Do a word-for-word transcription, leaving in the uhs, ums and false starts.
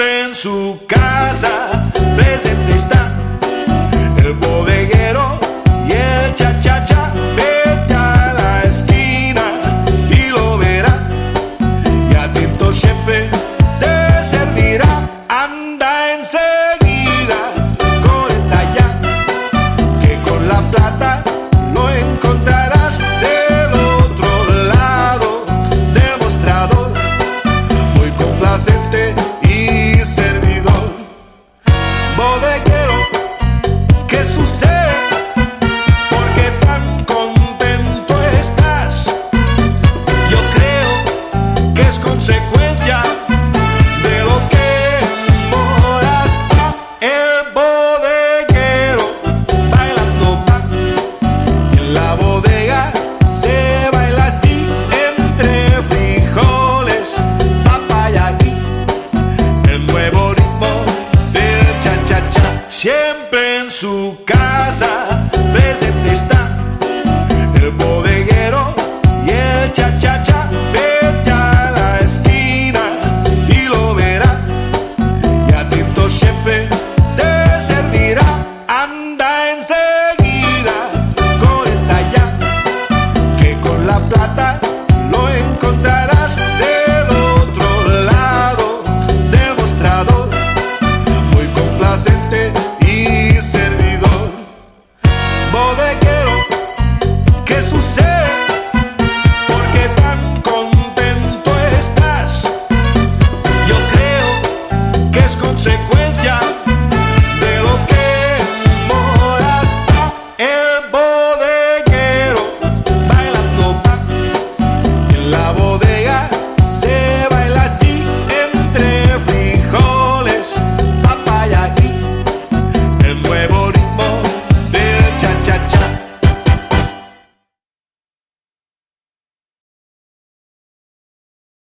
Siempre en su casa presente está el bodeguero y el cha-cha-cha. Vete a la esquina y lo verá, y atento siempre te servirá. Anda enseguida, corta ya, que con la plata lo encontrarás del otro lado del mostrador, muy complacente y servidor. Bodeguero, ¿qué sucede? ¿Por qué tan contento estás? Yo creo que es consecuencia de lo que moras. El bodeguero bailando va, en la bodega se baila así, entre frijoles, papa y ají, el nuevo ritmo del cha-cha-cha. Siempre en su casa presente está el bodeguero y el cha-cha-cha. Vete a la esquina y lo verá, y atento siempre te servirá. Anda enseguida, corta ya, que con la plata lo encontrarás del otro lado del mostrador, muy complacente y servidor. Bodeguero, ¿qué sucede? ¿Por qué tan contento estás? Yo creo que es consecuencia